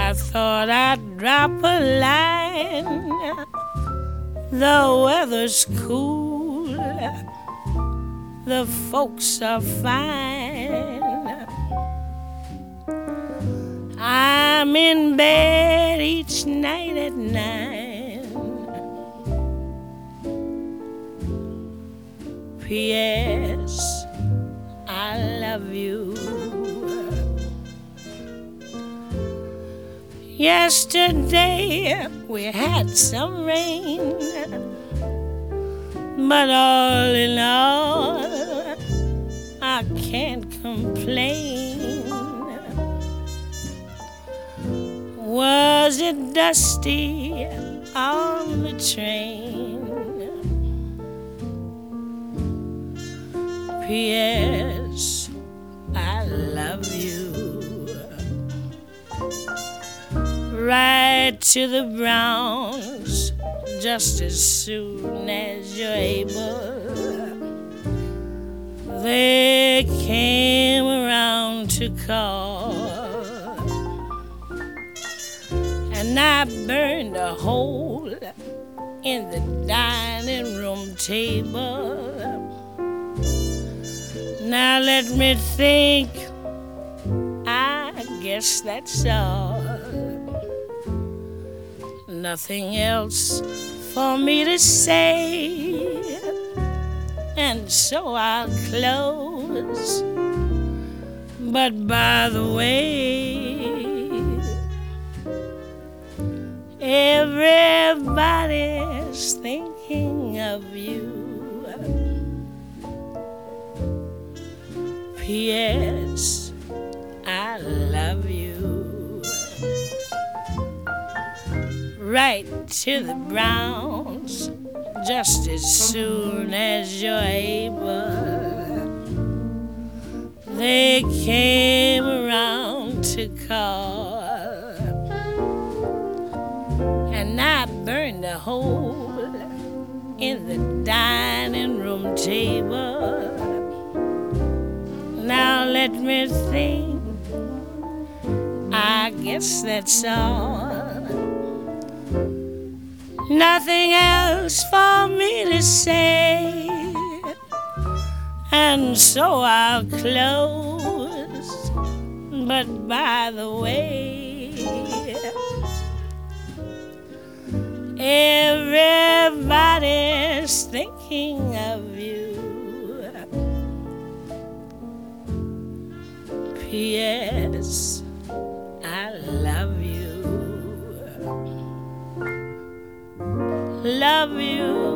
I thought I'd drop a line. The weather's cool, the folks are fine. I'm in bed each night at 9. P.S. I love you. Yesterday we had some rain, but all in all I can't complain. Was it dusty on the train? P.S. I love you. Ride to the Browns just as soon as you're able. They came around to call, and I burned a hole in the dining room table. Now let me think, I guess that's all. Nothing else for me to say, and so I'll close. But by the way, everybody's thinking of you. P.S. I love you. Write to the Browns just as soon as you're able. They came around to call, and I burned a hole in the dining room table. Now let me think, I guess that's all. Nothing else for me to say, and so I'll close. But by the way, everybody's thinking of you. P.S. I love you. Love you.